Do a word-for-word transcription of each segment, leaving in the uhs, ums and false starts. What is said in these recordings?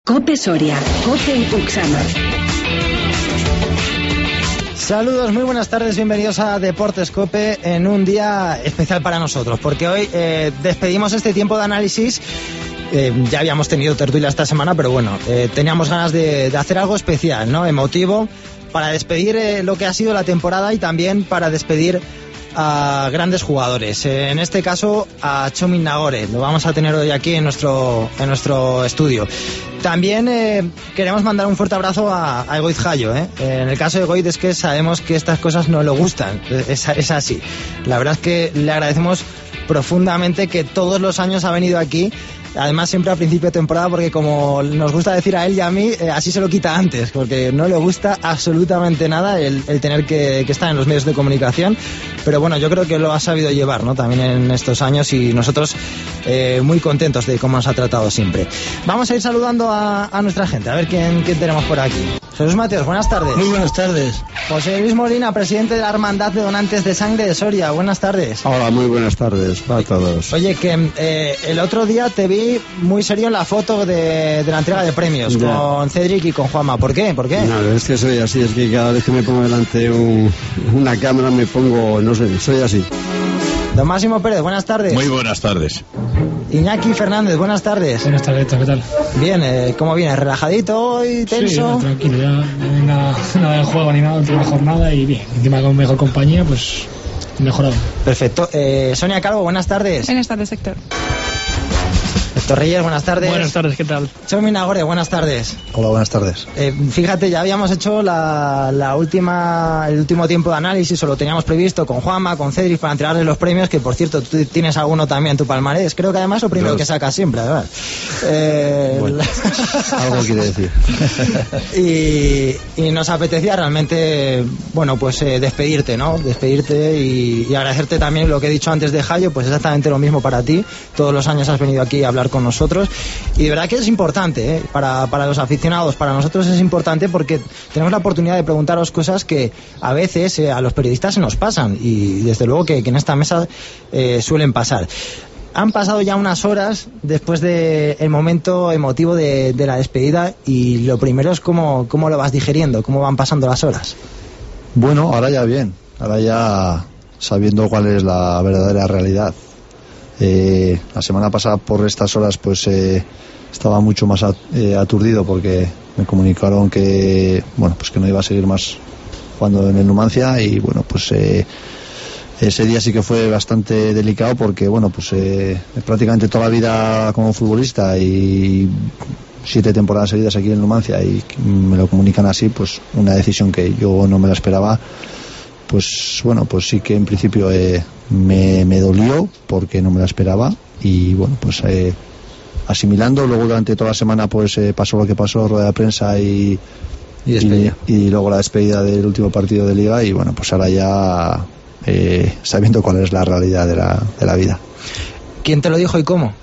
COPE Soria, COPE Uxama. Saludos, muy buenas tardes, bienvenidos a Deportes COPE en un día especial para nosotros, porque hoy eh, despedimos este tiempo de análisis. Eh, ya habíamos tenido tertulia esta semana, pero bueno, eh, teníamos ganas de, de hacer algo especial, ¿no? Emotivo, para despedir eh, lo que ha sido la temporada y también para despedir a grandes jugadores. Eh, en este caso a Txomin Nagore, lo vamos a tener hoy aquí en nuestro en nuestro estudio. También eh, queremos mandar un fuerte abrazo a, a Egoitz Jaio, ¿eh? En el caso de Egoitz es que sabemos que estas cosas no le gustan, es, es así. La verdad es que le agradecemos profundamente que todos los años ha venido aquí. Además siempre a principio de temporada, porque como nos gusta decir a él y a mí, eh, así se lo quita antes, porque no le gusta absolutamente nada el, el tener que, que estar en los medios de comunicación. Pero bueno, yo creo que lo ha sabido llevar, ¿no? También en estos años, y nosotros eh, muy contentos de cómo nos ha tratado siempre. Vamos a ir saludando a, a nuestra gente, a ver quién, quién tenemos por aquí. Jesús Mateos, buenas tardes. Muy buenas tardes. José Luis Molina, presidente de la Hermandad de Donantes de Sangre de Soria, buenas tardes. Hola, muy buenas tardes para todos. Oye, que eh, el otro día te vi muy serio en la foto de, de la entrega de premios, ya, con Cedric y con Juanma. ¿Por qué? ¿Por qué? No, es que soy así, es que cada vez que me pongo delante un, una cámara me pongo, no sé, soy así. Don Máximo Pérez, buenas tardes. Muy buenas tardes. Iñaki Fernández, buenas tardes. Buenas tardes, ¿qué tal? Bien, eh, ¿cómo vienes? ¿Relajadito y tenso? Sí, tranquilo, ya no nada, nada de juego ni nada, última jornada y bien. Encima con mejor compañía, pues mejorado. Perfecto. Eh, Sonia Calvo, buenas tardes. Buenas tardes, Héctor. Héctor Reyes, buenas tardes. Buenas tardes, ¿qué tal? Txomin Nagore, buenas tardes. Hola, buenas tardes. Eh, fíjate, ya habíamos hecho la, la última, el último tiempo de análisis, o lo teníamos previsto con Juanma, con Cedric, para entregarles los premios, que por cierto, tú tienes alguno también en tu palmarés. Creo que además es lo primero Dios. que sacas siempre, además. Eh, bueno, algo quiere decir. y, y nos apetecía realmente, bueno, pues eh, despedirte, ¿no? Despedirte y, y agradecerte también lo que he dicho antes de Jaio, pues exactamente lo mismo para ti. Todos los años has venido aquí a hablar con nosotros, y de verdad que es importante, ¿eh? para, para los aficionados, para nosotros es importante, porque tenemos la oportunidad de preguntaros cosas que a veces eh, a los periodistas se nos pasan, y desde luego que, que en esta mesa eh, suelen pasar. Han pasado ya unas horas después del momento emotivo de, de la despedida, y lo primero es cómo, cómo lo vas digeriendo, cómo van pasando las horas. Bueno, ahora ya bien, ahora ya sabiendo cuál es la verdadera realidad. Eh, la semana pasada por estas horas pues eh, estaba mucho más at, eh, aturdido, porque me comunicaron que bueno pues que no iba a seguir más jugando en el Numancia, y bueno pues eh, ese día sí que fue bastante delicado, porque bueno pues eh, prácticamente toda la vida como futbolista y siete temporadas seguidas aquí en el Numancia, y me lo comunican así, pues una decisión que yo no me la esperaba. Pues bueno, pues sí que en principio eh, me, me dolió, porque no me la esperaba, y bueno, pues eh, asimilando. Luego durante toda la semana pues eh, pasó lo que pasó, rueda de prensa y y, y, y luego la despedida del último partido de Liga, y bueno, pues ahora ya eh, sabiendo cuál es la realidad de la, de la vida. ¿Quién te lo dijo y cómo?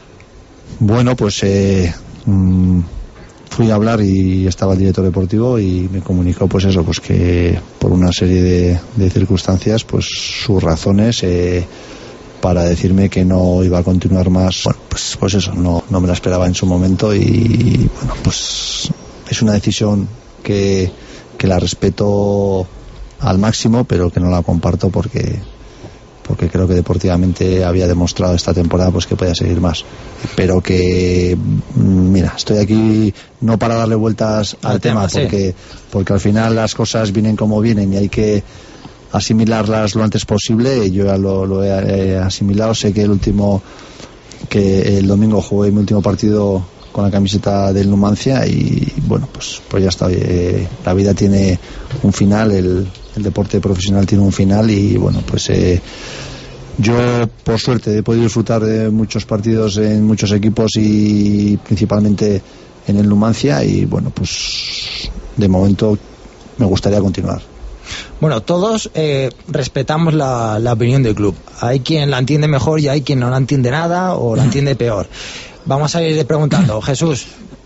Bueno, pues eh, mmm, fui a hablar y estaba el director deportivo, y me comunicó pues eso, pues que por una serie de, de circunstancias, pues sus razones eh, para decirme que no iba a continuar más. Bueno, pues pues eso, no, no me la esperaba en su momento, y bueno, pues es una decisión que, que la respeto al máximo, pero que no la comparto, porque porque creo que deportivamente había demostrado esta temporada pues que podía seguir más, pero que mira, estoy aquí no para darle vueltas al, al tema, tema porque, sí. porque al final las cosas vienen como vienen y hay que asimilarlas lo antes posible. Yo ya lo, lo he eh, asimilado. Sé que el último que el domingo jugué mi último partido con la camiseta del Numancia, y bueno, pues pues ya está. Eh, la vida tiene un final, el, el deporte profesional tiene un final, y bueno, pues eh, yo por suerte he podido disfrutar de muchos partidos en muchos equipos, y principalmente en el Numancia, y bueno, pues de momento me gustaría continuar. Bueno, todos eh, respetamos la, la opinión del club. Hay quien la entiende mejor y hay quien no la entiende nada o la entiende peor. Vamos a ir preguntando. Jesús,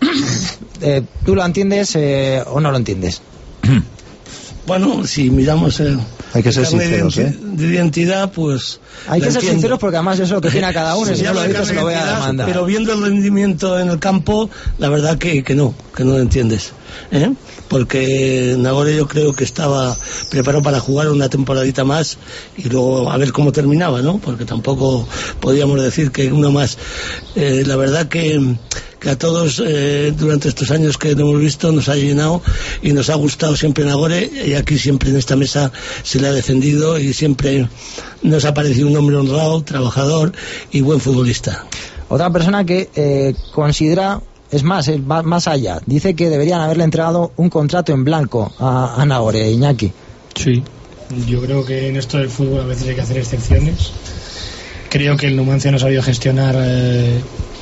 eh, ¿tú lo entiendes eh, o no lo entiendes? Bueno, si miramos el, Hay que ser carne sinceros, de, ¿eh? de identidad, pues... Hay que ser entiendo. sinceros porque además eso es lo que tiene a cada uno, Sí, y si no lo llama dice se carne lo voy de a identidad, demandar. Pero viendo el rendimiento en el campo, la verdad que, que no, que no lo entiendes, ¿eh? Porque Nagore yo creo que estaba preparado para jugar una temporadita más y luego a ver cómo terminaba, ¿no? Porque tampoco podíamos decir que uno más. Eh, la verdad que, que a todos eh, durante estos años que lo hemos visto nos ha llenado y nos ha gustado siempre Nagore, y aquí siempre en esta mesa se le ha defendido y siempre nos ha parecido un hombre honrado, trabajador y buen futbolista. Otra persona que eh, considera, es más, es va más allá, dice que deberían haberle entregado un contrato en blanco a, a Nagore, Iñaki. Sí, yo creo que en esto del fútbol a veces hay que hacer excepciones. Creo que el Numancia no ha sabido gestionar eh,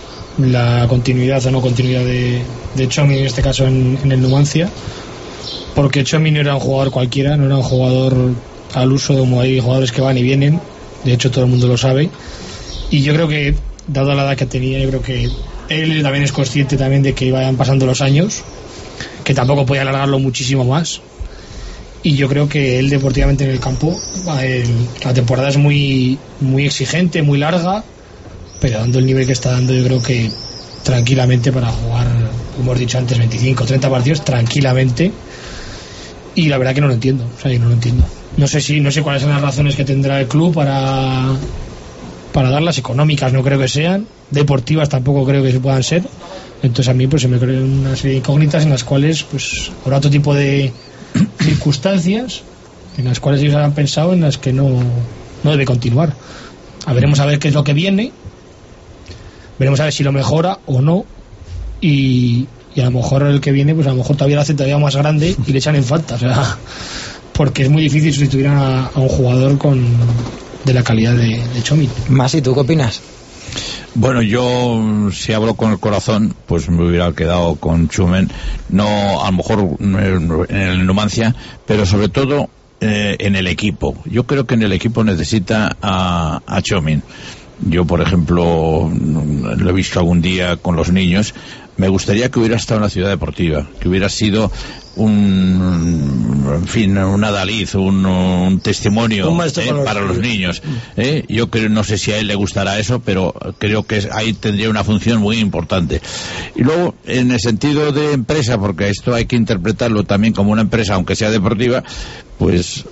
la continuidad o no continuidad de, de Txomin, en este caso en, en el Numancia, porque Txomin no era un jugador cualquiera, no era un jugador al uso como hay jugadores que van y vienen, de hecho todo el mundo lo sabe, y yo creo que dado la edad que tenía, yo creo que él también es consciente también de que iban pasando los años, que tampoco podía alargarlo muchísimo más, y yo creo que él deportivamente en el campo, el, la temporada es muy muy exigente, muy larga, pero dando el nivel que está dando, yo creo que tranquilamente para jugar, como hemos dicho antes, veinticinco, treinta partidos tranquilamente, y la verdad que no lo entiendo, o sea, yo no lo entiendo. No sé si, no sé cuáles son las razones que tendrá el club para para darlas, económicas no creo que sean, deportivas tampoco creo que se puedan ser, entonces a mí pues se me crean una serie de incógnitas en las cuales pues habrá otro tipo de circunstancias en las cuales ellos han pensado en las que no, no debe continuar. A veremos a ver qué es lo que viene, veremos a ver si lo mejora o no, y, y a lo mejor el que viene pues a lo mejor todavía lo hace todavía más grande y le echan en falta, o sea, porque es muy difícil sustituir a, a un jugador con de la calidad de, de Txomin. Masi, ¿tú qué opinas? Bueno, yo si hablo con el corazón, pues me hubiera quedado con Txomin, no a lo mejor en el Numancia, pero sobre todo eh, en el equipo. Yo creo que en el equipo necesita a, a Txomin. Yo, por ejemplo, lo he visto algún día con los niños. Me gustaría que hubiera estado en la ciudad deportiva, que hubiera sido un, en fin, un adalid, un, un testimonio un eh, para los niños. ¿eh? Yo creo, no sé si a él le gustará eso, pero creo que ahí tendría una función muy importante. Y luego, en el sentido de empresa, porque esto hay que interpretarlo también como una empresa, aunque sea deportiva, pues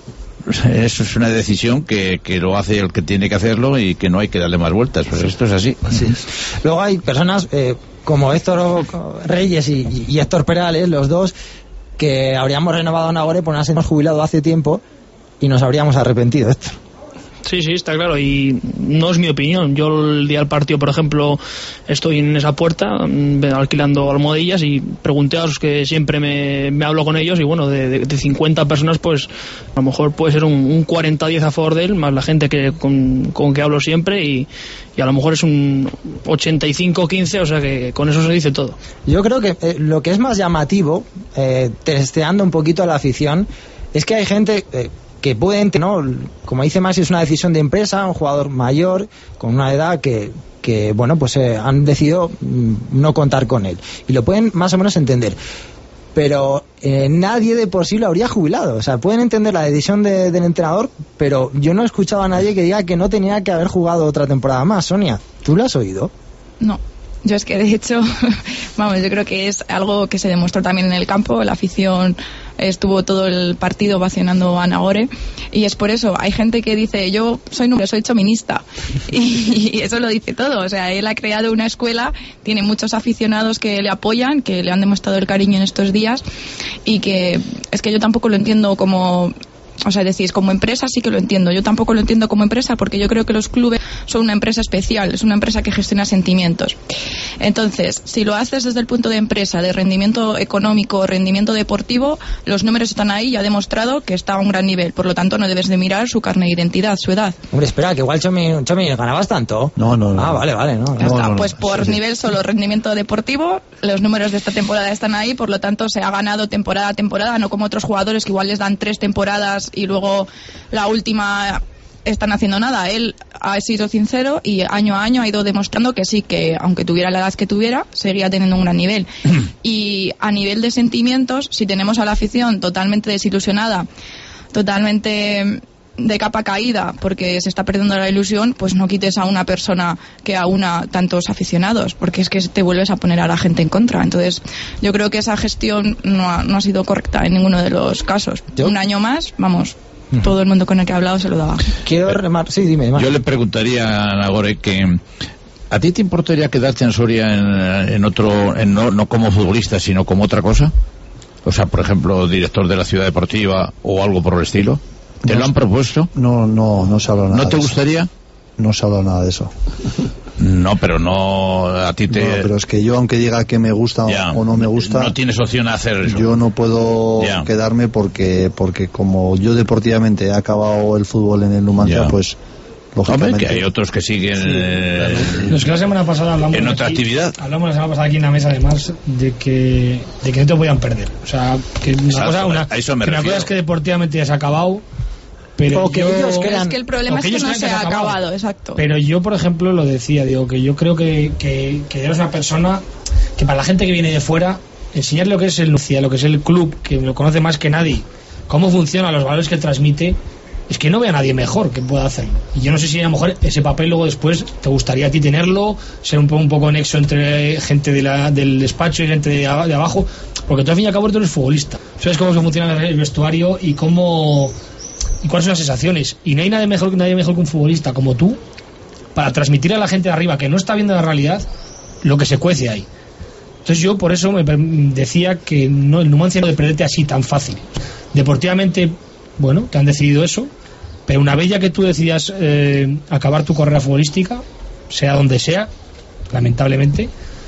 eso es una decisión que, que lo hace el que tiene que hacerlo y que no hay que darle más vueltas, pues esto es así. Así es. Luego hay personas eh, como Héctor Reyes y, y Héctor Perales, los dos, que habríamos renovado a Nagore por nos hemos jubilado hace tiempo y nos habríamos arrepentido, Héctor. Sí, sí, está claro, y no es mi opinión. Yo el día del partido, por ejemplo, estoy en esa puerta alquilando almohadillas y pregunté a los que siempre me, me hablo con ellos, y bueno, de, de, de cincuenta personas, pues a lo mejor puede ser un, un cuarenta a diez a favor de él, más la gente que con, con que hablo siempre, y, y a lo mejor es un ochenta y cinco quince, o sea que con eso se dice todo. Yo creo que eh, lo que es más llamativo, eh, testeando un poquito a la afición, es que hay gente... Eh, que pueden, ¿no? Como dice Masi, es una decisión de empresa, un jugador mayor, con una edad que, que bueno, pues eh, han decidido no contar con él. Y lo pueden más o menos entender. Pero eh, nadie de por sí lo habría jubilado. O sea, pueden entender la decisión de, del entrenador, pero yo no he escuchado a nadie que diga que no tenía que haber jugado otra temporada más. Sonia, ¿tú lo has oído? No. Yo es que de hecho, vamos, yo creo que es algo que se demostró también en el campo. La afición estuvo todo el partido ovacionando a Nagore, y es por eso, hay gente que dice, yo soy número, soy txominista, y, y eso lo dice todo. O sea, él ha creado una escuela, tiene muchos aficionados que le apoyan, que le han demostrado el cariño en estos días, y que es que yo tampoco lo entiendo como... O sea, decís, como empresa sí que lo entiendo. Yo tampoco lo entiendo como empresa, porque yo creo que los clubes son una empresa especial, es una empresa que gestiona sentimientos. Entonces, si lo haces desde el punto de empresa, de rendimiento económico, rendimiento deportivo, los números están ahí y ha demostrado que está a un gran nivel. Por lo tanto, no debes de mirar su carne de identidad, su edad. Hombre, espera, que igual Txomin, Txomin ganabas tanto. No, no, no. Ah, vale, vale. No, ya no, está, no, no, pues por sí, nivel sí. solo rendimiento deportivo, los números de esta temporada están ahí, por lo tanto se ha ganado temporada a temporada, no como otros jugadores que igual les dan tres temporadas y luego la última están haciendo nada. Él ha sido sincero y año a año ha ido demostrando que sí, que aunque tuviera la edad que tuviera, seguía teniendo un gran nivel. Y a nivel de sentimientos, si tenemos a la afición totalmente desilusionada, totalmente de capa caída porque se está perdiendo la ilusión, pues no quites a una persona que aúna tantos aficionados, porque es que te vuelves a poner a la gente en contra. Entonces yo creo que esa gestión no ha, no ha sido correcta en ninguno de los casos. ¿Yo? Un año más, vamos, uh-huh. todo el mundo con el que he hablado se lo daba. Quiero remar, sí, dime. Más. Yo le preguntaría a Nagore que ¿a ti te importaría quedarte en Soria en, en otro, en no, no como futbolista, sino como otra cosa? O sea, por ejemplo, director de la ciudad deportiva o algo por el estilo. ¿Te no, lo han propuesto? No, no, no se habla nada. ¿No te de gustaría? Eso. No se habla nada de eso. No, pero no a ti te... No, pero es que yo, aunque diga que me gusta ya, o no me gusta... No tienes opción a hacer eso. Yo no puedo ya. quedarme porque porque como yo deportivamente he acabado el fútbol en el Numancia, ya. pues... Hombre, que hay otros que siguen sí, eh, Los que la semana pasada hablamos en otra aquí, actividad. Hablamos la semana pasada aquí en la mesa, además, de que de que no te podían perder. O sea, que una Exacto, cosa, una, a eso me que una cosa es que deportivamente ya se ha acabado, pero o que yo, ellos crean, es que el problema es que no se ha acabado, acabado, exacto. Pero yo, por ejemplo, lo decía, digo que yo creo que, que, que eres una persona que para la gente que viene de fuera, enseñar lo que es el Numancia, lo que es el club, que lo conoce más que nadie, cómo funciona, los valores que transmite, es que no ve a nadie mejor que pueda hacerlo. Y yo no sé si a lo mejor ese papel luego después te gustaría a ti tenerlo, ser un poco, un poco nexo entre gente de la, del despacho y gente de, de abajo, porque tú al fin y al cabo tú eres futbolista. Sabes cómo se funciona el vestuario y cómo y cuáles son las sensaciones. Y no hay nadie mejor, nadie mejor que un futbolista como tú para transmitir a la gente de arriba que no está viendo la realidad lo que se cuece ahí. Entonces yo por eso me decía que no, el Numancia no de perderte así tan fácil. Deportivamente, bueno, te han decidido eso, pero una vez ya que tú decidas eh, acabar tu carrera futbolística, sea donde sea, lamentablemente,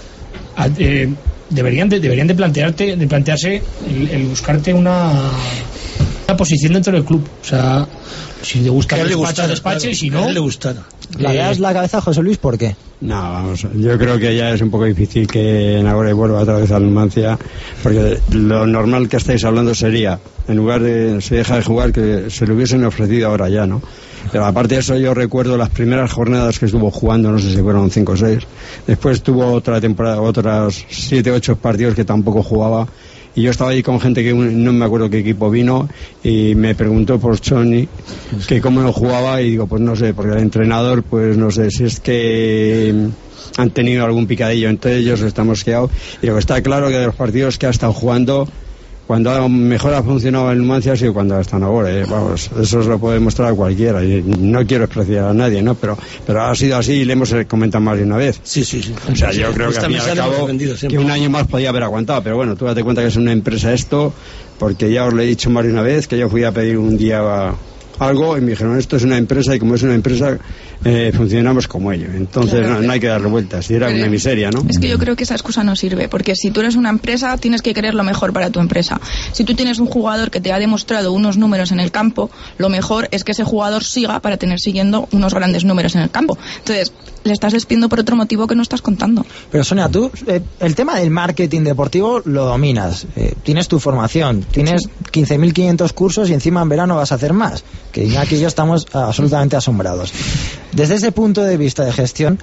eh, deberían de, deberían de plantearte, de plantearse el, el buscarte una, una posición dentro del club. O sea, si te gusta el despacho, despache, y si no, le gustará. ¿Le das la cabeza a José Luis? ¿Por qué? No, vamos, yo creo que ya es un poco difícil que Nagore vuelva otra vez al Numancia, porque lo normal que estáis hablando sería, en lugar de se deja de jugar, que se le hubiesen ofrecido ahora ya, ¿no? Pero aparte de eso, yo recuerdo las primeras jornadas que estuvo jugando, no sé si fueron cinco o seis, después tuvo otra temporada, otras siete o ocho partidos que tampoco jugaba, y yo estaba ahí con gente que no me acuerdo qué equipo vino y me preguntó por Choni que cómo lo jugaba, y digo, pues no sé, porque el entrenador, pues no sé si es que han tenido algún picadillo entre ellos, estamos quedados, y lo que está claro que de los partidos que ha estado jugando, cuando mejor ha funcionado el Numancia ha sido cuando están ahora, ¿eh? Vamos, eso se lo puede demostrar a cualquiera, y no quiero despreciar a nadie, ¿no? Pero pero ha sido así y le hemos comentado más de una vez. Sí, sí, sí. O sea, yo creo que al fin y al cabo que un año más podía haber aguantado, pero bueno, tú date cuenta que es una empresa esto, porque ya os lo he dicho más de una vez, que yo fui a pedir un día a, algo y me dijeron, esto es una empresa y como es una empresa eh, funcionamos como ello, entonces claro, no, no hay que darle vueltas, y era una miseria, ¿no? Es que yo creo que esa excusa no sirve, porque si tú eres una empresa tienes que querer lo mejor para tu empresa. Si tú tienes un jugador que te ha demostrado unos números en el campo, lo mejor es que ese jugador siga para tener siguiendo unos grandes números en el campo. Entonces le estás despidiendo por otro motivo que no estás contando. Pero Sonia, tú eh, el tema del marketing deportivo lo dominas, eh, tienes tu formación, tienes sí. quince mil quinientos cursos y encima en verano vas a hacer más, que ya aquí yo estamos absolutamente asombrados. Desde ese punto de vista de gestión,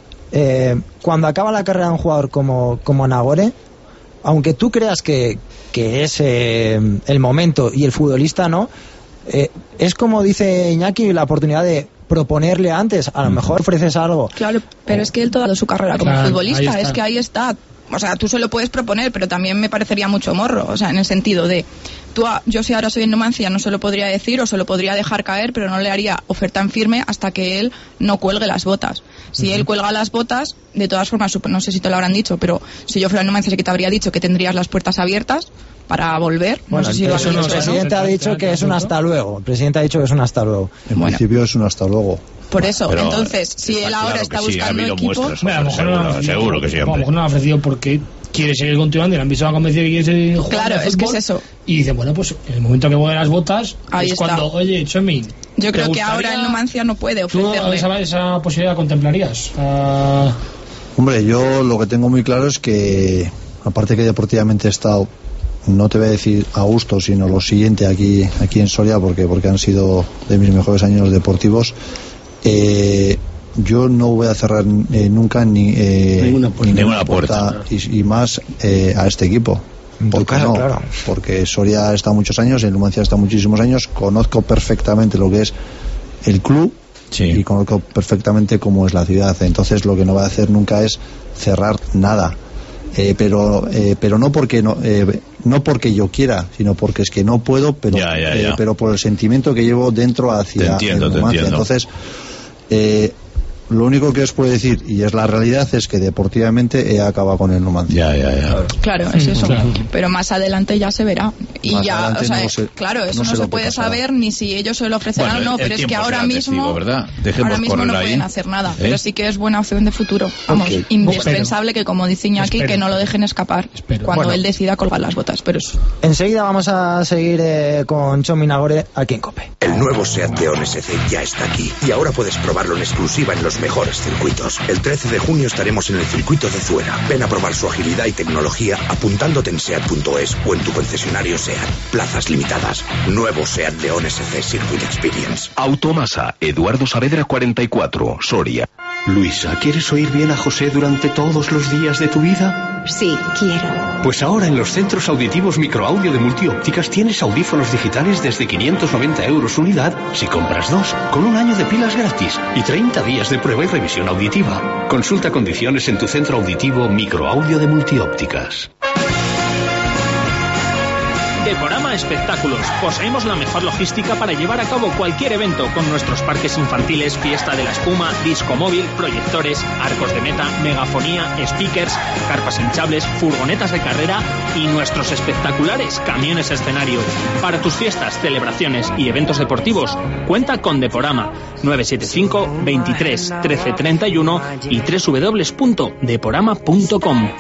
eh, cuando acaba la carrera de un jugador como, como Nagore, aunque tú creas que, que es eh, el momento y el futbolista no, eh, es como dice Iñaki, la oportunidad de proponerle antes, a lo mejor ofreces algo. Claro, pero es que él toda su carrera como claro, futbolista, es que ahí está. O sea, tú se lo puedes proponer, pero también me parecería mucho morro, o sea, en el sentido de, tú, yo si ahora soy en Numancia no se lo podría decir o se lo podría dejar caer, pero no le haría oferta en firme hasta que él no cuelgue las botas. Si uh-huh. él cuelga las botas, de todas formas, no sé si te lo habrán dicho, pero si yo fuera en Numancia sí que te habría dicho que tendrías las puertas abiertas para volver. Bueno, no sé si lo no, el presidente ha dicho que es un hasta luego. El presidente ha dicho que es un hasta luego. En bueno. principio es un hasta luego. Por eso, pero entonces, si él ahora está buscando sí, equipos... Muestras, bueno, a lo mejor seguro, no, seguro que sí, a lo mejor no lo ha ofrecido porque quiere seguir continuando y le han visto a convencer que quiere seguir jugando. Claro, es que es eso. Y dicen, bueno, pues en el momento que mueven las botas, ahí es está. Cuando, oye, Chomi, yo creo que ahora el Numancia no puede ofrecerle. ¿Tú esa, esa posibilidad contemplarías? Uh... Hombre, yo lo que tengo muy claro es que, aparte que deportivamente he estado, no te voy a decir a gusto, sino lo siguiente aquí, aquí en Soria, porque, porque han sido de mis mejores años deportivos. Eh, yo no voy a cerrar eh, nunca ni, eh, ninguna puerta, ninguna puerta, puerta y, y más eh, a este equipo. ¿Por qué no? Claro. Porque Soria está muchos años, el Numancia está muchísimos años, conozco perfectamente lo que es el club. Sí. Y conozco perfectamente cómo es la ciudad, entonces lo que no va a hacer nunca es cerrar nada, eh, pero eh, pero no porque no eh, no porque yo quiera, sino porque es que no puedo, pero ya, ya, eh, ya. pero por el sentimiento que llevo dentro hacia te entiendo, el te Numancia. entiendo. Entonces eh, lo único que os puedo decir, y es la realidad, es que deportivamente he acabado con el Numancia. Ya, ya, ya. Claro, es eso. Claro. Pero más adelante ya se verá. Y más ya, o sea, no se, claro, eso no, no se, se puede saber ni si ellos se lo ofrecerán bueno, o no, pero es que ahora mismo, ahora mismo no ahí. pueden hacer nada. ¿Eh? Pero sí que es buena opción de futuro. Vamos, okay. indispensable que, como dice Iñaki, Espero. que no lo dejen escapar Espero. cuando bueno. él decida colgar las botas. Pero eso. Enseguida vamos a seguir eh, con Txomin Nagore aquí en COPE. El nuevo SEAT León S C ya está aquí y ahora puedes probarlo en exclusiva en los mejores circuitos. El trece de junio estaremos en el circuito de Zuera. Ven a probar su agilidad y tecnología apuntándote en seat punto es o en tu concesionario SEAT. Plazas limitadas. Nuevo SEAT León S C Circuit Experience. Automasa, Eduardo Saavedra cuarenta y cuatro, Soria. Luisa, ¿quieres oír bien a José durante todos los días de tu vida? Sí, quiero. Pues ahora en los centros auditivos microaudio de Multiópticas tienes audífonos digitales desde quinientos noventa euros unidad si compras dos, con un año de pilas gratis y treinta días de prueba y revisión auditiva. Consulta condiciones en tu centro auditivo microaudio de Multiópticas. Deporama Espectáculos. Poseemos la mejor logística para llevar a cabo cualquier evento con nuestros parques infantiles, fiesta de la espuma, disco móvil, proyectores, arcos de meta, megafonía, speakers, carpas hinchables, furgonetas de carrera y nuestros espectaculares camiones escenario. Para tus fiestas, celebraciones y eventos deportivos, cuenta con Deporama nueve siete cinco, veintitrés, trece treinta y uno y doble u doble u doble u punto deporama punto com.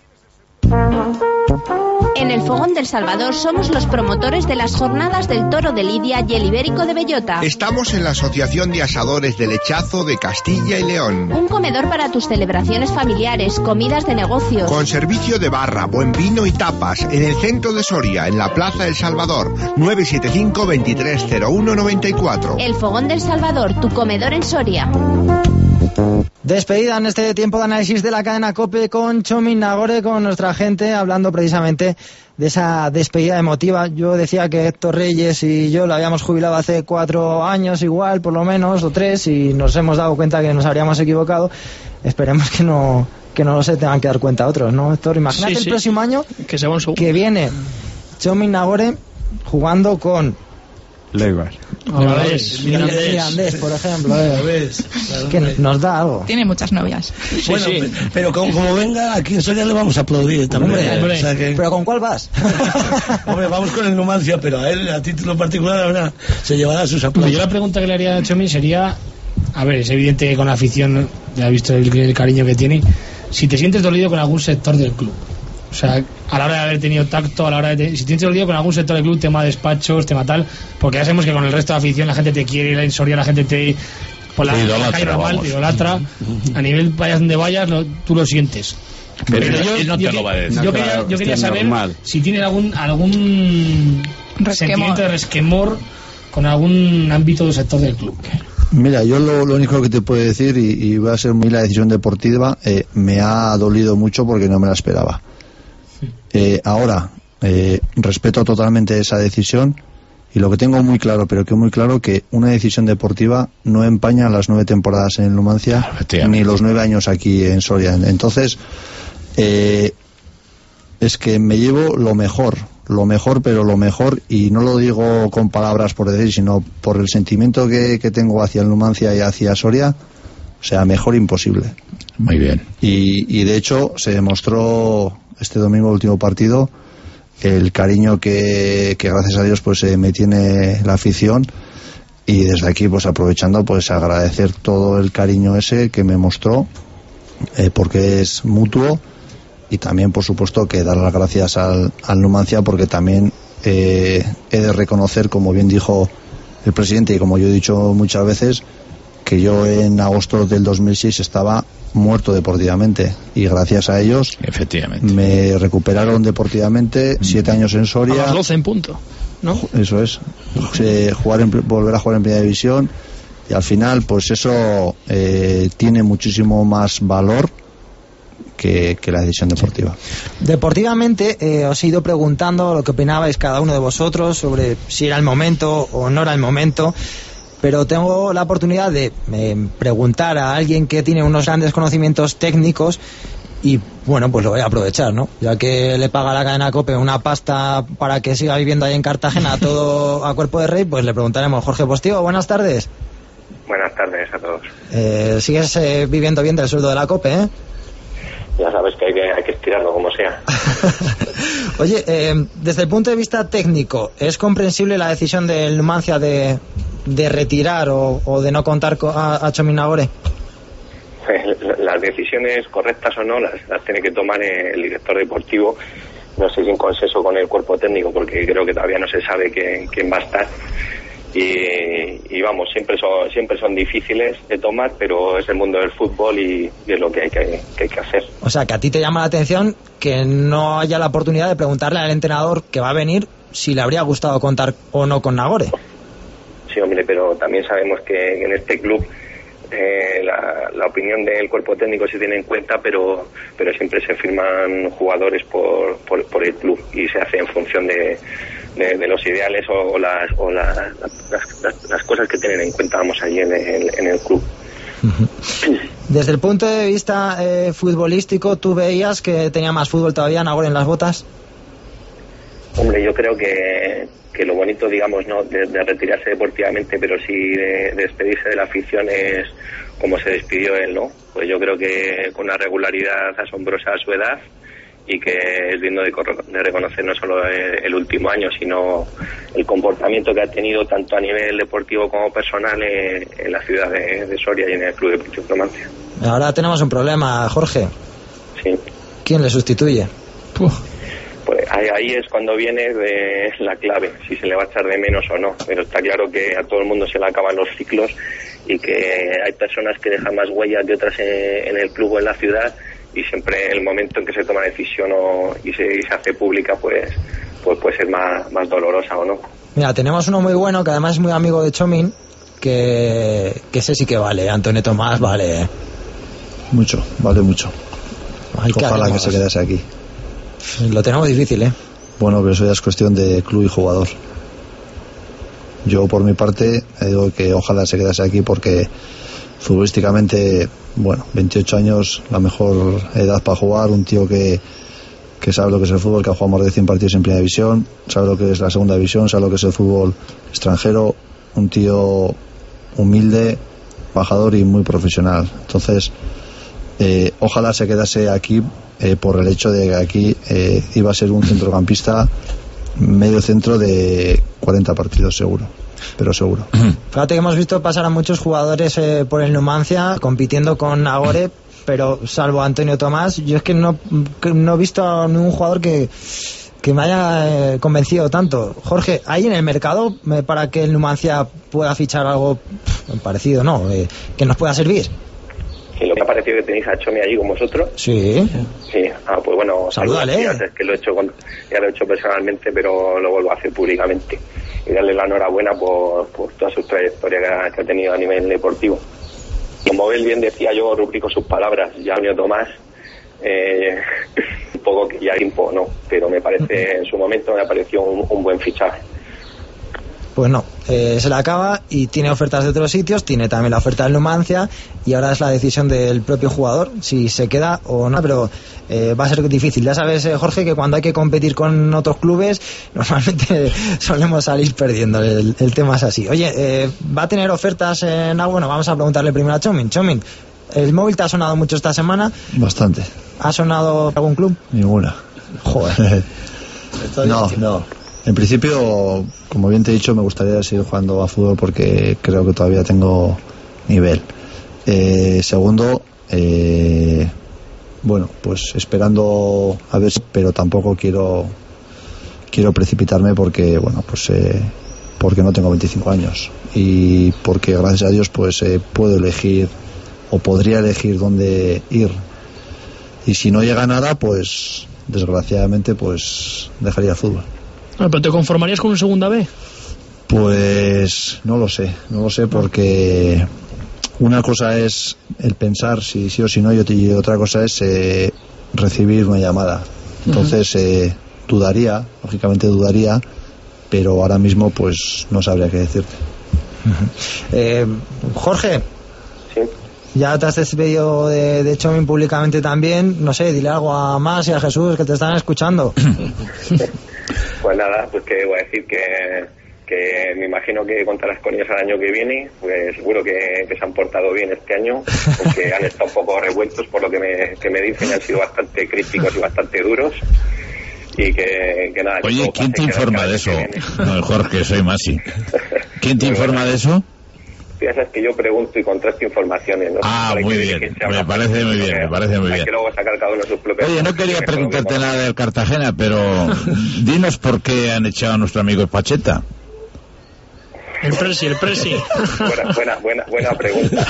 En el Fogón del Salvador somos los promotores de las jornadas del Toro de Lidia y el Ibérico de Bellota. Estamos en la Asociación de Asadores del Lechazo de Castilla y León. Un comedor para tus celebraciones familiares, comidas de negocios. Con servicio de barra, buen vino y tapas, en el centro de Soria, en la Plaza del Salvador, nueve siete cinco, veintitrés cero uno noventa y cuatro. El Fogón del Salvador, tu comedor en Soria. Despedida en este tiempo de análisis de la cadena COPE con Txomin Nagore, con nuestra gente, hablando precisamente de esa despedida emotiva. Yo decía que Héctor Reyes y yo lo habíamos jubilado hace cuatro años igual, por lo menos, o tres, y nos hemos dado cuenta que nos habríamos equivocado. Esperemos que no que no se tengan que dar cuenta otros, ¿no, Héctor? Imagínate sí, el sí. próximo año que, se va un que viene Txomin Nagore jugando con Leibas. Mirandés, Mirandés, Mirandés, por ejemplo. Eh. Que nos da algo. Tiene muchas novias. Sí, bueno, sí. pero como, como venga, aquí en Soria le vamos a aplaudir también. Hombre, hombre. O sea que... ¿Pero con cuál vas? Hombre, vamos con el Numancia, pero a él, a título particular, ahora se llevará sus aplausos. Yo la pregunta que le haría a Txomin sería, a ver, es evidente que con la afición, ya he visto el, el cariño que tiene, si te sientes dolido con algún sector del club. O sea, a la hora de haber tenido tacto, a la hora de te... si tienes dolido con algún sector del club, tema despachos, tema tal, porque ya sabemos que con el resto de afición la gente te quiere, en Soria la gente te por la, idolatra, calle normal, te idolatra, a nivel vayas donde vayas, lo, tú lo sientes. Pero, Pero yo, no te yo, lo va a decir. Yo, no, quería, yo quería saber normal. si tienen algún algún resquemor. sentimiento de resquemor con algún ámbito del sector del club. Mira, yo lo, lo único que te puedo decir, y, y voy a ser muy la decisión deportiva, eh, me ha dolido mucho porque no me la esperaba. Eh, ahora, eh, respeto totalmente esa decisión y lo que tengo muy claro, pero que muy claro, que una decisión deportiva no empaña las nueve temporadas en Numancia ni los nueve años aquí en Soria. Entonces, eh, es que me llevo lo mejor, lo mejor, pero lo mejor, y no lo digo con palabras por decir, sino por el sentimiento que, que tengo hacia el Numancia y hacia Soria, o sea, mejor imposible. Muy bien. Y, y de hecho se demostró este domingo, último partido, el cariño que, que gracias a Dios pues eh, me tiene la afición, y desde aquí pues aprovechando pues agradecer todo el cariño ese que me mostró, eh, porque es mutuo, y también por supuesto que dar las gracias al, al Numancia, porque también eh, he de reconocer, como bien dijo el presidente y como yo he dicho muchas veces, que yo en agosto del dos mil seis estaba muerto deportivamente, y gracias a ellos efectivamente me recuperaron deportivamente. mm. Siete años en Soria, a las doce en punto, ¿no? Eso es, eh, jugar en, volver a jugar en primera división, y al final pues eso eh, tiene muchísimo más valor que, que la decisión deportiva. Deportivamente, eh, os he ido preguntando lo que opinabais cada uno de vosotros sobre si era el momento o no era el momento, pero tengo la oportunidad de eh, preguntar a alguien que tiene unos grandes conocimientos técnicos y, bueno, pues lo voy a aprovechar, ¿no? Ya que le paga la cadena COPE una pasta para que siga viviendo ahí en Cartagena todo a cuerpo de rey, pues le preguntaremos. Jorge Postigo, buenas tardes. Buenas tardes a todos. Eh, ¿Sigues eh, viviendo bien del sueldo de la COPE, eh? Ya sabes que hay que, hay que estirarlo como sea. Oye, eh, desde el punto de vista técnico, ¿es comprensible la decisión del Numancia de, de retirar o, o de no contar con, a, a Txomin Nagore? Las decisiones correctas o no las, las tiene que tomar el director deportivo, no sé si en consenso con el cuerpo técnico, porque creo que todavía no se sabe quién, quién va a estar. Y, y vamos, siempre son siempre son difíciles de tomar, pero es el mundo del fútbol y, y es lo que hay que, que hay que hacer. O sea, que a ti te llama la atención que no haya la oportunidad de preguntarle al entrenador que va a venir si le habría gustado contar o no con Nagore. Sí, hombre, pero también sabemos que en este club eh, la, la opinión del cuerpo técnico se tiene en cuenta, pero pero siempre se firman jugadores por, por, por el club y se hace en función de De, de los ideales o, o, las, o la, las, las, las cosas que tienen en cuenta, vamos, allí en el, en el club. Desde el punto de vista eh, futbolístico, ¿tú veías que tenía más fútbol todavía Nagore en las botas? Hombre, yo creo que, que lo bonito, digamos, no de, de retirarse deportivamente, pero sí de, de despedirse de la afición es como se despidió él, ¿no? Pues yo creo que con una regularidad asombrosa a su edad, y que es digno de, de reconocer no solo el último año, sino el comportamiento que ha tenido tanto a nivel deportivo como personal en, en la ciudad de, de Soria y en el Club Deportivo Numancia. Ahora tenemos un problema, Jorge. Sí. ¿Quién le sustituye? Pues ahí, ahí es cuando viene de la clave, si se le va a echar de menos o no. Pero está claro que a todo el mundo se le acaban los ciclos y que hay personas que dejan más huella que otras en, en el club o en la ciudad, y siempre el momento en que se toma la decisión o, y, se, y se hace pública, pues pues puede ser más, más dolorosa o no. Mira, tenemos uno muy bueno que además es muy amigo de Txomin, que, que ese sí que vale, Antonio Tomás vale. Mucho, vale mucho. Ay, ojalá que se quedase aquí. Lo tenemos difícil, ¿eh? Bueno, pero eso ya es cuestión de club y jugador. Yo por mi parte digo que ojalá se quedase aquí porque futbolísticamente, bueno, veintiocho años, la mejor edad para jugar, un tío que, que sabe lo que es el fútbol, que ha jugado más de cien partidos en primera división, sabe lo que es la segunda división, sabe lo que es el fútbol extranjero, un tío humilde, bajador y muy profesional. Entonces, eh, ojalá se quedase aquí eh, por el hecho de que aquí eh, iba a ser un centrocampista medio centro de cuarenta partidos seguro. Pero seguro. Fíjate que hemos visto pasar a muchos jugadores eh, por el Numancia compitiendo con Nagore, pero salvo Antonio Tomás, yo es que no, que no he visto a ningún jugador que, que me haya eh, convencido tanto. Jorge, ¿hay en el mercado eh, para que el Numancia pueda fichar algo pff, parecido, no? Eh, que nos pueda servir. Sí, lo que ha parecido que tenéis a Txomi allí con vosotros. Sí. Sí, ah, pues bueno, salúdale. Es que lo he hecho con, ya lo he hecho personalmente, pero lo vuelvo a hacer públicamente. Y darle la enhorabuena por, por toda su trayectoria que ha, que ha tenido a nivel deportivo. Como él bien decía, yo rubrico sus palabras, ya Antonio Tomás, eh, un poco que ya tiempo, no, pero me parece, en su momento me pareció un, un buen fichaje. Pues no, eh, se le acaba y tiene ofertas de otros sitios, tiene también la oferta del Numancia y ahora es la decisión del propio jugador si se queda o no, pero eh, va a ser difícil. Ya sabes, eh, Jorge, que cuando hay que competir con otros clubes normalmente solemos salir perdiendo, el, el tema es así. Oye, eh, ¿va a tener ofertas en algo? Bueno, vamos a preguntarle primero a Txomin. Txomin, ¿el móvil te ha sonado mucho esta semana? Bastante. ¿Ha sonado algún club? Ninguna. Joder. no, no. En principio, como bien te he dicho, me gustaría seguir jugando a fútbol porque creo que todavía tengo nivel. Eh, segundo, eh, bueno, pues esperando a ver, pero tampoco quiero quiero precipitarme porque, bueno, pues eh, porque no tengo veinticinco años y porque gracias a Dios pues eh, puedo elegir o podría elegir dónde ir. Y si no llega nada, pues desgraciadamente pues dejaría el fútbol. ¿Pero te conformarías con un segunda B? Pues no lo sé, no lo sé porque una cosa es el pensar si sí o si no y otra cosa es eh, recibir una llamada. Entonces eh, dudaría, lógicamente dudaría, pero ahora mismo pues no sabría qué decirte. Uh-huh. eh, Jorge, sí. Ya te has despedido de, de Txomin públicamente también, no sé, dile algo a Mas y a Jesús que te están escuchando. Pues nada, pues que voy a decir que, que me imagino que contarás con ellos el año que viene, pues seguro que, que se han portado bien este año, porque han estado un poco revueltos por lo que me, que me dicen, han sido bastante críticos y bastante duros. Y que, que nada. Oye, que ¿quién te informa de eso? No, Jorge, soy Masi. ¿Quién te informa de eso? Ya sabes que yo pregunto y contrasto informaciones, ¿no? Ah, muy bien, me parece muy bien, me parece muy bien. Hay que luego sacar cada uno sus propias. Oye, no quería preguntarte nada del Cartagena, pero dinos por qué han echado a nuestro amigo Pacheta. El presi, el presi. Buena, buena, buena, buena pregunta.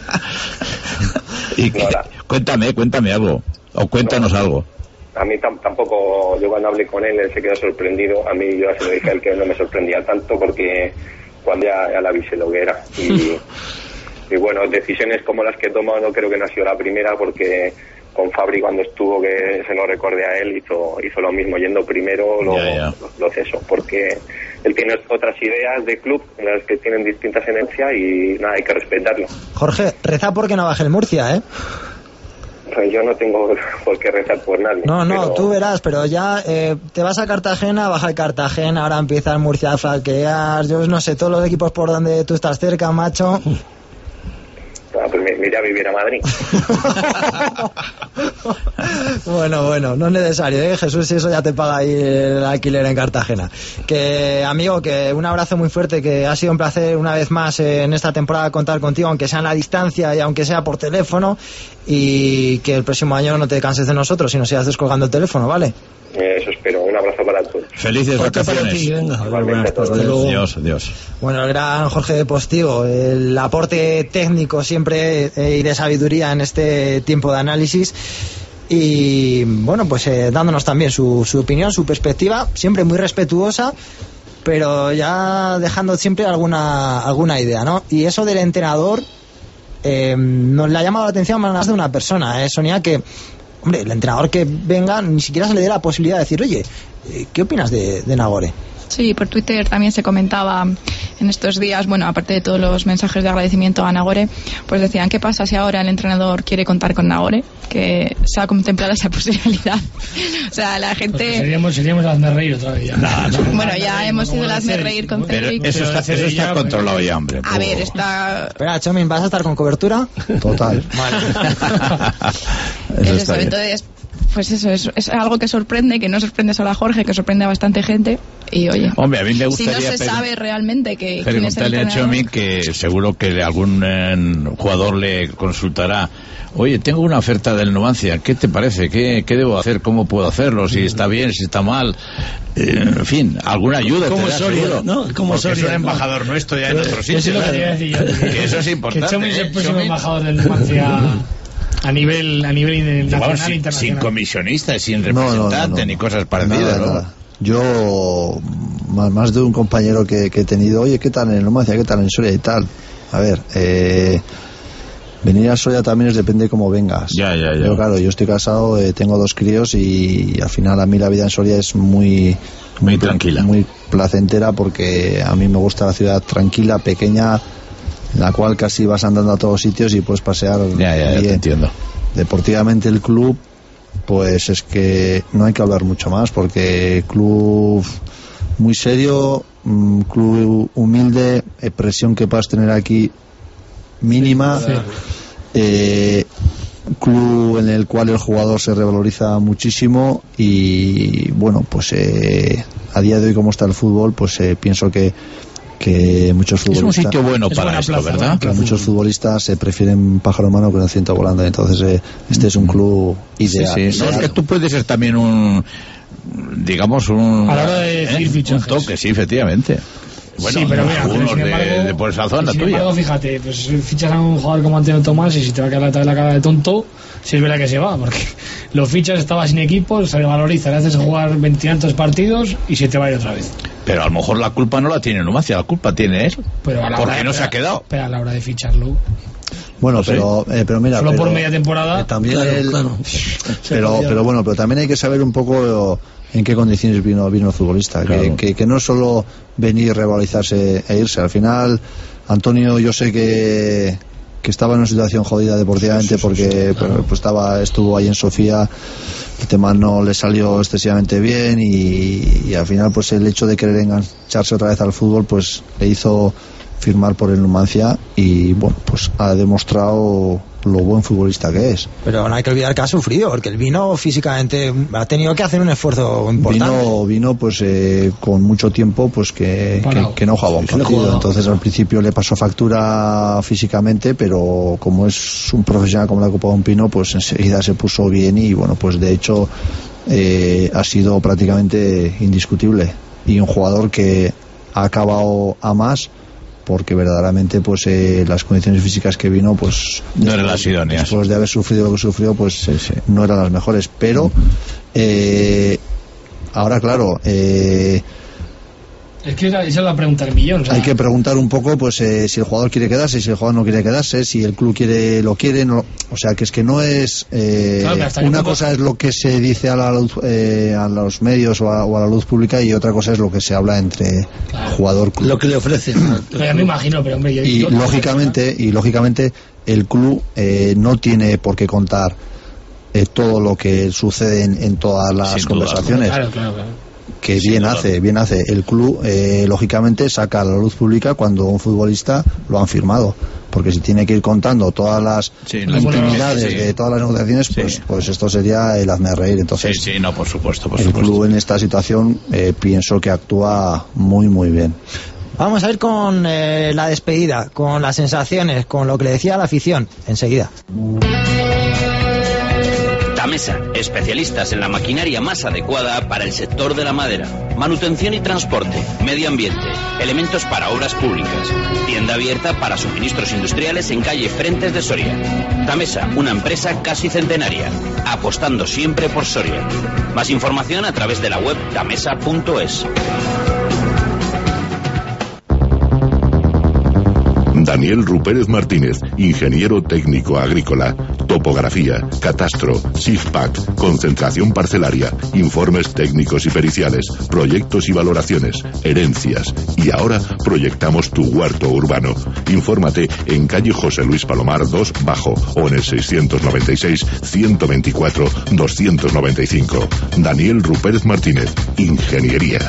Y que, cuéntame, cuéntame algo, o cuéntanos no, algo. A mí tam, tampoco, yo cuando hablé con él, él se quedó sorprendido. A mí yo se lo dije a él que no me sorprendía tanto porque cuando ya, ya la avisé lo que era. Y, y bueno, decisiones como las que he tomado no creo que no ha sido la primera, porque con Fabri cuando estuvo, que se lo recordé a él, hizo hizo lo mismo, yendo primero lo, ya, ya. lo, lo cesó, porque él tiene otras ideas de club en las que tienen distintas herencias y nada, hay que respetarlo. Jorge, reza porque no baje el Murcia, ¿eh? Pues yo no tengo por qué rezar por nadie. No, no, pero... tú verás, pero ya eh, te vas a Cartagena, baja el Cartagena, ahora empieza el Murcia a flaquear, yo no sé, todos los equipos por donde tú estás cerca, macho. Ah, pues me, me iré a vivir a Madrid. Bueno, bueno, no es necesario, ¿eh? Jesús, si eso ya te paga ahí el alquiler en Cartagena. Que, amigo, que un abrazo muy fuerte, que ha sido un placer una vez más eh, en esta temporada contar contigo, aunque sea en la distancia y aunque sea por teléfono, y que el próximo año no te canses de nosotros y no sigas descolgando el teléfono, ¿vale? Eso espero, un abrazo para todos. Felices vacaciones. Ti, venga. Adiós, adiós. Bueno, el gran Jorge de Postigo, el aporte técnico siempre eh, y de sabiduría en este tiempo de análisis. Y bueno, pues eh, dándonos también su, su opinión, su perspectiva, siempre muy respetuosa, pero ya dejando siempre alguna alguna idea, ¿no? Y eso del entrenador eh, nos le ha llamado la atención más de una persona, ¿eh, Sonia? Que, hombre, el entrenador que venga ni siquiera se le dé la posibilidad de decir, oye, ¿qué opinas de, de Nagore? Sí, por Twitter también se comentaba en estos días, bueno, aparte de todos los mensajes de agradecimiento a Nagore, pues decían, ¿qué pasa si ahora el entrenador quiere contar con Nagore? Que se ha contemplado esa posibilidad. O sea, la gente... Pues seríamos, seríamos las de reír otra vez ya. No, no, bueno, ya no, hemos sido las de reír con Cedric. Pero eso está, eso está controlado ya, hombre. A ver, está... Espera, Txomin, ¿vas a estar con cobertura? Total. Vale. Eso está bien. Entonces, pues eso, es, es algo que sorprende, que no sorprende solo a Jorge, que sorprende a bastante gente. Y oye, hombre, a mí me gustaría, si no se pero, sabe realmente que quién es el preguntarle a Txomin, que seguro que algún eh, jugador le consultará, oye, tengo una oferta del Numancia, ¿qué te parece? ¿Qué, qué debo hacer? ¿Cómo puedo hacerlo? Si está bien, si está mal, eh, en fin, alguna ayuda. Como Soria, ¿no? Como Soria, es un embajador no. nuestro ya en otros sitios. Eso, que eso es importante. Que Txomin es el próximo ¿eh? embajador del Numancia a nivel a nivel nacional bueno, sin, internacional. Sin comisionista, sin representante, no, no, no, no. ni cosas parecidas, nada, ¿no? Nada. Yo, más, más de un compañero que, que he tenido, oye, ¿qué tal en el Numancia? ¿Qué tal en Soria y tal? A ver, eh, venir a Soria también es depende de cómo vengas. Ya, ya, ya. Pero claro, yo estoy casado, eh, tengo dos críos y, y al final a mí la vida en Soria es muy... Muy, muy tranquila. Muy placentera, porque a mí me gusta la ciudad tranquila, pequeña, en la cual casi vas andando a todos sitios y puedes pasear. Ya, ya, ya te entiendo. Deportivamente el club, pues es que no hay que hablar mucho más, porque club muy serio, club humilde, presión que puedas tener aquí mínima, sí. eh, club en el cual el jugador se revaloriza muchísimo y bueno, pues eh, a día de hoy como está el fútbol, pues eh, pienso que que muchos futbolistas... Es un sitio bueno para esto, plaza, ¿verdad? Que muchos futbolistas se eh, prefieren pájaro humano que un ciento volando, entonces eh, este es un club ideal. Sí, sí. No, es que tú puedes ser también un, digamos, un... A la hora de decir ¿eh? fichajes. Un toque, sí, efectivamente. Bueno, sí, pero mira, algunos pero sin embargo, de, de por esa zona sin tuya. Embargo, fíjate, pues fichas a un jugador como Antonio Tomás y si te va a quedar la, la cara de tonto, si es verdad que se va, porque lo fichas, estaba sin equipo, se le valoriza, le haces jugar veintitantos partidos y se te va a ir otra vez. Pero a lo mejor la culpa no la tiene Numancia, la culpa tiene él. Pero a la porque hora, no pero, se ha quedado. Pero a la hora de ficharlo... Bueno, ¿Ah, pero, sí? eh, pero mira, solo pero, por media temporada. eh, también Claro, el- claro. pero, pero bueno, pero también hay que saber un poco en qué condiciones vino, vino el futbolista. Claro. Que, que, que no es solo venir, revalorizarse e irse. Al final, Antonio, yo sé que, que estaba en una situación jodida deportivamente, sí, sí, sí, porque sí, claro. pues, pues estaba, estuvo ahí en Sofía, el tema no le salió excesivamente bien y, y al final pues el hecho de querer engancharse otra vez al fútbol pues le hizo firmar por el Numancia y bueno, pues ha demostrado lo buen futbolista que es. Pero no hay que olvidar que ha sufrido, porque el vino físicamente ha tenido que hacer un esfuerzo importante. Vino, vino pues eh, con mucho tiempo pues que, que, que no jugaba un partido, entonces al principio le pasó factura físicamente, pero como es un profesional como la Copa de un Pino, pues enseguida se puso bien y bueno, pues de hecho eh, ha sido prácticamente indiscutible y un jugador que ha acabado a más porque verdaderamente pues eh, las condiciones físicas que vino pues no eran las idóneas, después de haber sufrido lo que sufrió pues sí, sí. no eran las mejores, pero eh, ahora claro eh, es que esa es la pregunta del millón, o sea, hay que preguntar un poco pues eh, si el jugador quiere quedarse, si el jugador no quiere quedarse, si el club quiere lo quiere, no, o sea que es que no es eh, claro, una cosa es lo que se dice a la luz, eh, a los medios o a, o a la luz pública y otra cosa es lo que se habla entre claro. jugador club, lo que le ofrecen. Ya me imagino, pero hombre yo, y yo, lógicamente y lógicamente el club eh, no tiene por qué contar eh, todo lo que sucede en, en todas las Sin conversaciones. Claro, claro, claro. Que bien hace, bien hace. El club, eh, lógicamente, saca a la luz pública cuando un futbolista lo han firmado. Porque si tiene que ir contando todas las sí, intimidades sí, sí. de todas las negociaciones, pues, sí. pues esto sería el hazme reír. Entonces, sí, sí, no, por supuesto, por el supuesto. club en esta situación eh, pienso que actúa muy, muy bien. Vamos a ir con eh, la despedida, con las sensaciones, con lo que le decía la afición, enseguida. Tamesa, especialistas en la maquinaria más adecuada para el sector de la madera, manutención y transporte, medio ambiente, elementos para obras públicas. Tienda abierta para suministros industriales en calle Frentes de Soria. Tamesa, una empresa casi centenaria, apostando siempre por Soria. Más información a través de la web tamesa punto es. Daniel Rupérez Martínez, ingeniero técnico agrícola, topografía, catastro, SIGPAC, concentración parcelaria, informes técnicos y periciales, proyectos y valoraciones, herencias. Y ahora proyectamos tu huerto urbano. Infórmate en calle José Luis Palomar dos Bajo o en el seiscientos noventa y seis, ciento veinticuatro, doscientos noventa y cinco. Daniel Rupérez Martínez, Ingeniería.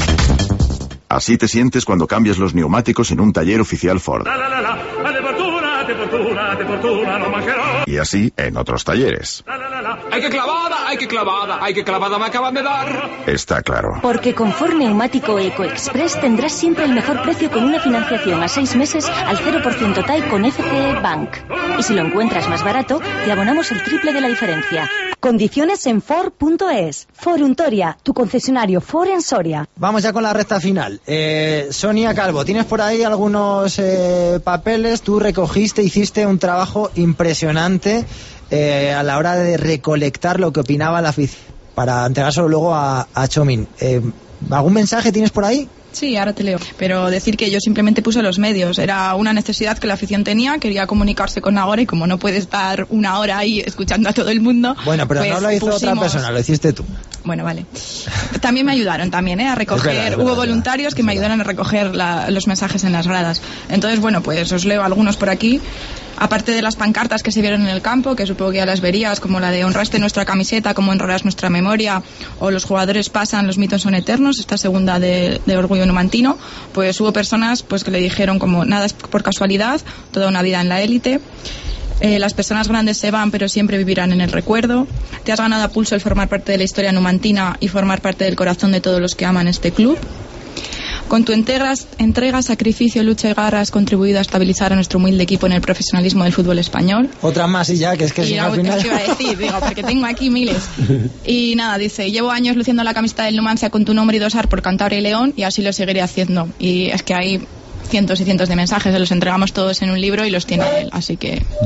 Así te sientes cuando cambias los neumáticos en un taller oficial Ford. La, la, la, la. De fortuna, de fortuna, de fortuna, no mancherò. Y así en otros talleres. La, la, la, la. Hay que clavada, hay que clavada, hay que clavada me acaban de dar. Está claro. Porque con Ford Neumático Eco Express tendrás siempre el mejor precio con una financiación a seis meses al cero por ciento T A I con F C E Bank. Y si lo encuentras más barato, te abonamos el triple de la diferencia. Condiciones en Ford punto es. Ford Untoria, tu concesionario Ford en Soria. Vamos ya con la recta final. Eh, Sonia Calvo, tienes por ahí algunos eh, papeles. Tú recogiste, hiciste un trabajo impresionante eh, a la hora de recolectar lo que opinaba la afición para entregárselo luego a, a Txomin. Eh, ¿Algún mensaje tienes por ahí? Sí, ahora te leo. Pero decir que yo simplemente puse los medios. Era una necesidad que la afición tenía, quería comunicarse con Nagore y como no puede estar una hora ahí escuchando a todo el mundo... Bueno, pero pues no lo hizo pusimos... otra persona, lo hiciste tú. Bueno, vale. También me ayudaron también, ¿eh? A recoger... Es verdad, es verdad, Hubo voluntarios que me ayudaron a recoger la, los mensajes en las gradas. Entonces, bueno, pues os leo algunos por aquí. Aparte de las pancartas que se vieron en el campo, que supongo que ya las verías, como la de honraste nuestra camiseta, como honrarás nuestra memoria, o los jugadores pasan, los mitos son eternos, esta segunda de, de Orgullo Numantino, pues hubo personas pues que le dijeron como nada es por casualidad, toda una vida en la élite. Eh, las personas grandes se van, pero siempre vivirán en el recuerdo. Te has ganado a pulso el formar parte de la historia numantina y formar parte del corazón de todos los que aman este club. Con tu entregas, entrega, sacrificio, lucha y garra has contribuido a estabilizar a nuestro humilde equipo en el profesionalismo del fútbol español. Otra más y ya, que es que si no al final... Es que iba a decir, digo, porque tengo aquí miles. Y nada, dice, llevo años luciendo la camiseta del Numancia con tu nombre y dosar por Cantabria y León y así lo seguiré haciendo. Y es que hay cientos y cientos de mensajes, se los entregamos todos en un libro y los tiene él, así que...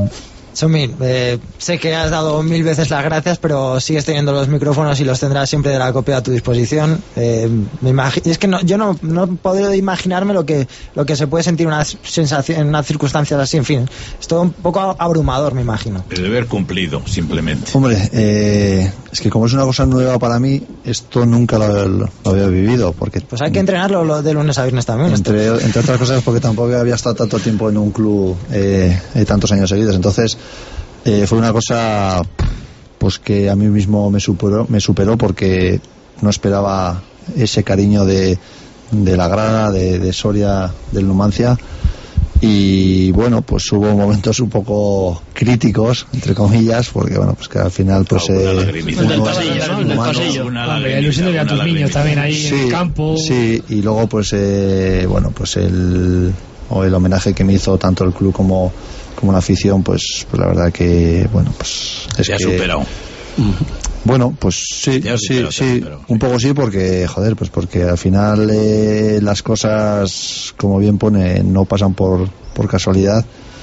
Chomín, eh, sé que has dado mil veces las gracias, pero sigues teniendo los micrófonos y los tendrás siempre de la COPE a tu disposición. Eh, me imagi- es que no, yo no, no puedo imaginarme lo que lo que se puede sentir una sensación en unas circunstancias así. En fin, es todo un poco abrumador, me imagino. El deber cumplido, simplemente. Hombre, eh, es que como es una cosa nueva para mí, esto nunca lo, lo había vivido, porque pues hay que entrenarlo lo de lunes a viernes también. Entre, entre otras cosas porque tampoco había estado tanto tiempo en un club eh, eh, tantos años seguidos. Entonces eh, fue una cosa pues que a mí mismo me superó, me superó porque no esperaba ese cariño de, de la grada, de, de Soria, del Numancia. Y bueno, pues hubo momentos un poco críticos, entre comillas, porque bueno, pues que al final pues eh, el del pasillo, ¿no? El del pasillo. Hombre, ilusiones a tus niños también ahí sí, en el campo. Sí, y luego pues eh, bueno, pues el o el homenaje que me hizo tanto el club como como la afición, pues pues la verdad que bueno, pues es se ha que superado. Bueno, pues sí, sí, sí, un poco sí, porque, joder, pues porque al final eh, las cosas, como bien pone, no pasan por, por casualidad.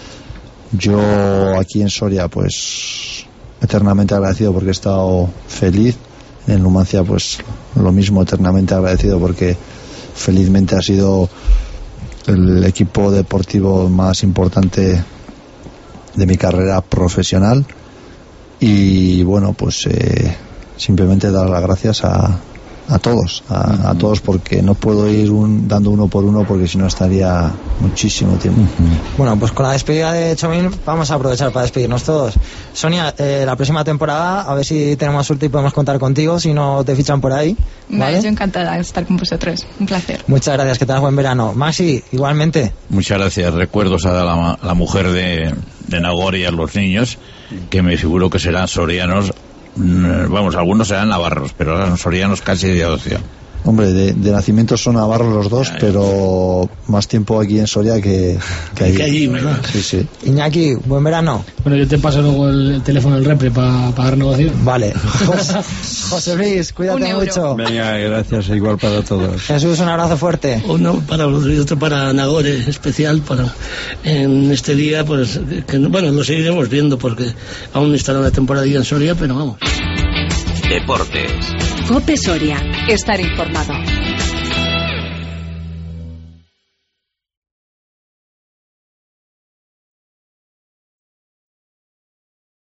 Yo aquí en Soria, pues, eternamente agradecido porque he estado feliz. En Numancia, pues, lo mismo, eternamente agradecido porque felizmente ha sido el equipo deportivo más importante de mi carrera profesional. Y bueno, pues eh, simplemente dar las gracias a, a todos, a, uh-huh. a todos, porque no puedo ir un, dando uno por uno, porque si no estaría muchísimo tiempo. Uh-huh. Bueno, pues con la despedida de Chomín vamos a aprovechar para despedirnos todos. Sonia, eh, la próxima temporada, a ver si tenemos suerte y podemos contar contigo, si no te fichan por ahí. Vale, vale, yo encantada de estar con vosotros, un placer. Muchas gracias, que tengas buen verano. Maxi, igualmente. Muchas gracias, recuerdos a la, la mujer de, de Nagore y a los niños, que me figuro que serán sorianos, vamos, algunos serán navarros, pero eran sorianos casi de adopción. Hombre, de, de nacimiento son navarros los dos, ya, pero más tiempo aquí en Soria que, que allí. Que allí, ¿verdad? Sí, sí. Iñaki, buen verano. Bueno, yo te paso luego el, el teléfono del repre para pa dar negocio. Vale. José, José Luis, cuídate mucho. Venga, gracias, igual para todos. Jesús, un abrazo fuerte. Uno para los y otro para Nagore, especial para en este día, pues, que bueno, lo seguiremos viendo porque aún estará una temporada en Soria, pero vamos. Deportes. COPE Soria. Estar informado.